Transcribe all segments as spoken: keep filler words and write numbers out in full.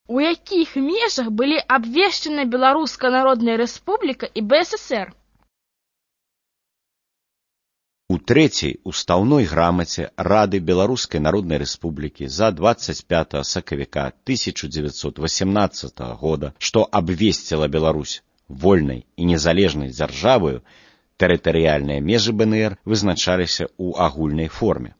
У якіх межах былі абвешчаны Беларуская Народная Рэспубліка і Бэ Эс Эс Эр? У трэцяй устаўной грамаце Рады Беларускай Народнай Рэспублікі за дваццаць пятага сакавіка тысяча дзевяцьсот васямнаццатага года, што абвесціла Беларусь вольнай і незалежнай дзяржаваю, тэрытарыяльныя межы Бэ Эн Ер вызначаліся ў агульнай форме.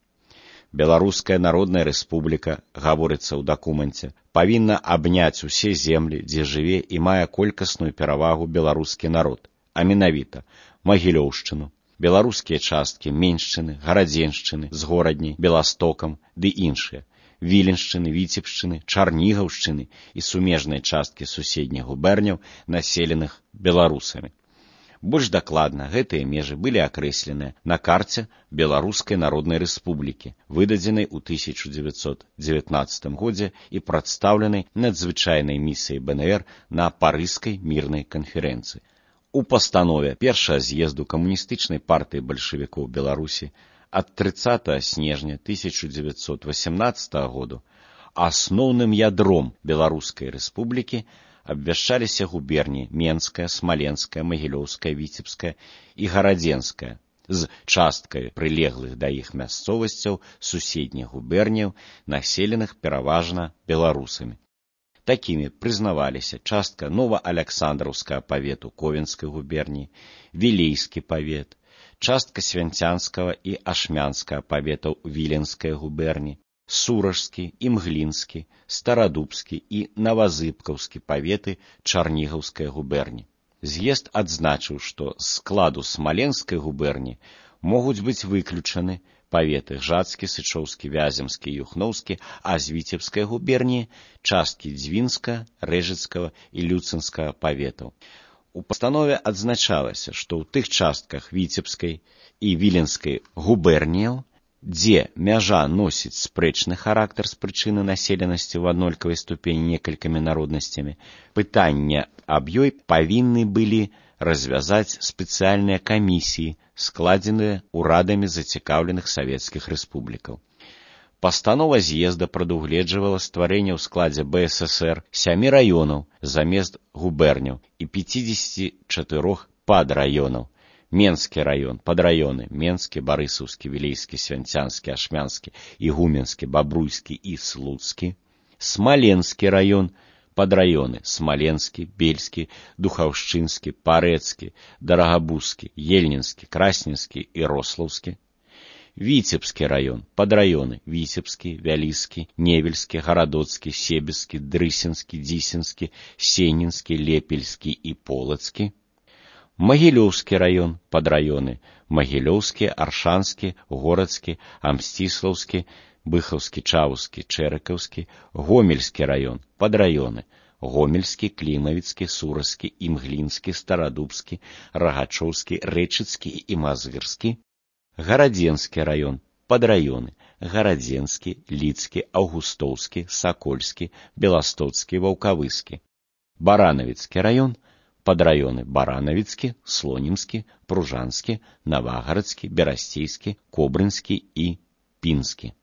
Беларуская Народная Рэспубліка, гаворыцца ў дакуменце, павінна абняць усе землі, дзе жыве і мае колькасную перавагу беларускі народ, а менавіта Магілёўшчыну, беларускія часткі Меншчыны, Гарадзеншчыны з горадняй, Беластокам ды іншыя, Віленшчыны, Віцебшчыны, Чарнігаўшчыны і сумежныя часткі суседніх губерняў, населеных беларусамі. Больш дакладна, гэтыя межы былі акрэсленыя на карце Беларускай Народнай Рэспублікі, выдадзенай у тысяча дзевяцьсот дзевятнаццатым годзе і прадстаўленай надзвычайнай місіяй Бэ Эн Ер на Парыжскай мірнай канферэнцыі. У пастанове першага з'езду камуністычнай партыі бальшавікоў Беларусі ад трыццатага снежня тысяча дзевяцьсот васямнаццатага году асноўным ядром Беларускай Рэспублікі абвяшчаліся губерні Менская, Смаленская, Магілёўская, Віцебская і Гарадзенская з часткай прылеглых да іх мясцовасцяў суседніх губерняў, населеных пераважна беларусамі. Такімі прызнаваліся частка Новааляксандраўскага павету Ковенскай губерніі, Вілейскі павет, частка Свянцянскага і Ашмянскага паветаў Віленскай губерніі, Суражскі, Імглінскі, Старадубскі і Навазыбкаўскі паветы Чарнігаўскай губерніі. З'езд адзначыў, што з складу Смаленскай губерніі могуць быць выключаны паветы Гжатскі, Сычоўскі, Вяземскі, Юхноўскі, а з Віцебскай губерніі часткі Дзвінска, Рэжыцкага і Люцынскага паветаў. У пастанове адзначалася, што ў тых частках Віцебскай і Віленскай губерніяў, дзе мяжа носіць спрэчны характар з прычыны населенасці ў аднолькавай ступені некалькімі народнасцямі, пытання аб ёй павінны былі развязаць спецыяльныя камісіі, складзеныя ўрадамі зацікаўленых савецкіх рэспублікаў. Пастанова з'езда прадугледжвала стварэнне ў складзе Бэ Эс Эс Эр сямі раёнаў замест губерняў і пяцідзесяці чатырох падраёнаў. Менскі раён, падраёны Менскі, Барысаўскі, Вілейскі, Свянцянскі, Ашмянскі, Ігуменскі, Бабруйскі і Слуцкі. Смаленскі раён, падраёны Смаленскі, Бельскі, Духаўшчынскі, Парэцкі, Дарагабузскі, Ельнінскі, Красненскі і Рослаўскі. Віцебскі раён, падраёны Віцебскі, Вяліскі, Невельскі, Гарадоцкі, Себескі, Дрысінскі, Дзісінскі, Сенінскі, Лепельскі і Полацкі. Магілёўскі раён, падраёны Магілёўскі, Аршанскі, Горадскі, Амсціслаўскі, Быхаўскі, Чаўскі, Чэрыкаўскі. Гомельскі раён, падраёны Гомельскі, Клімавіцкі, Суразскі, Імглінскі, Старадубскі, Рагачоўскі, Рэчыцкі і Мазырскі. Гарадзенскі раён, падраёны Гарадзенскі, Ліцкі, Аўгустоўскі, Сакольскі, Беластоцкі, Ваўкавыскі. Баранавіцкі раён, падраёны Баранавіцкі, Слонімскі, Пружанскі, Навагарадскі, Берасцейскі, Кобрынскі і Пінскі.